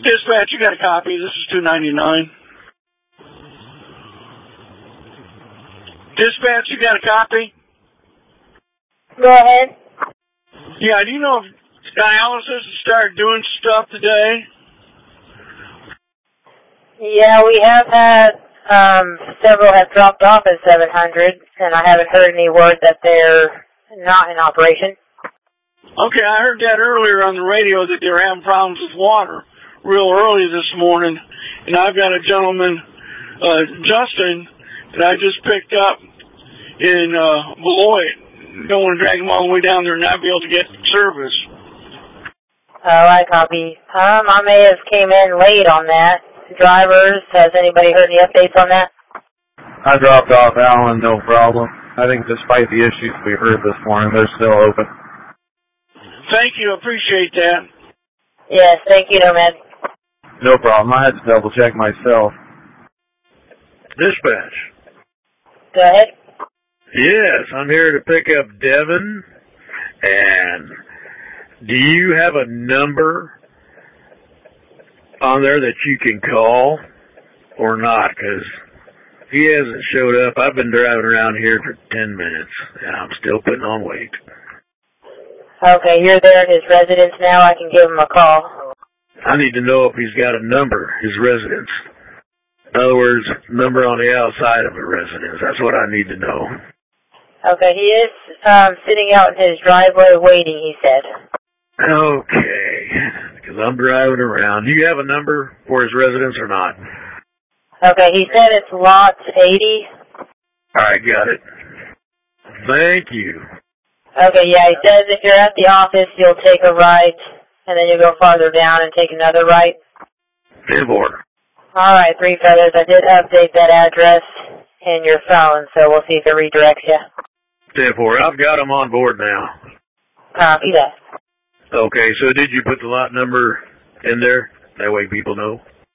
Dispatch, you got a copy. This is 299. Dispatch, you got a copy? Go ahead. Yeah, do you know if dialysis has started doing stuff today? Yeah, we have had several have dropped off at 700, and I haven't heard any word that they're not in operation. Okay, I heard that earlier on the radio that they were having problems with water real early this morning, and I've got a gentleman, Justin, that I just picked up in Beloit. Don't want to drag him all the way down there and not be able to get service. Oh, I copy. I may have came in late on that. Drivers, has anybody heard any updates on that? I dropped off Alan, no problem. I think despite the issues we heard this morning, they're still open. Thank you, appreciate that. Yes, thank you, Nomad. No problem, I had to double check myself. Dispatch. Go ahead. Yes, I'm here to pick up Devin. And do you have a number on there that you can call or not? Because he hasn't showed up. I've been driving around here for 10 minutes, and I'm still putting on weight. Okay, you're there at his residence now. I can give him a call. I need to know if he's got a number, his residence. In other words, number on the outside of a residence. That's what I need to know. Okay, he is sitting out in his driveway waiting, he said. Okay, because I'm driving around. Do you have a number for his residence or not? Okay, he said it's lot 80. All right, got it. Thank you. Okay, yeah, he says if you're at the office, you'll take a right, and then you'll go farther down and take another right. 10-4. All right, Three Feathers, I did update that address in your phone, so we'll see if it redirects you. 10-4, I've got him on board now. Copy that. Okay, so did you put the lot number in there? That way people know.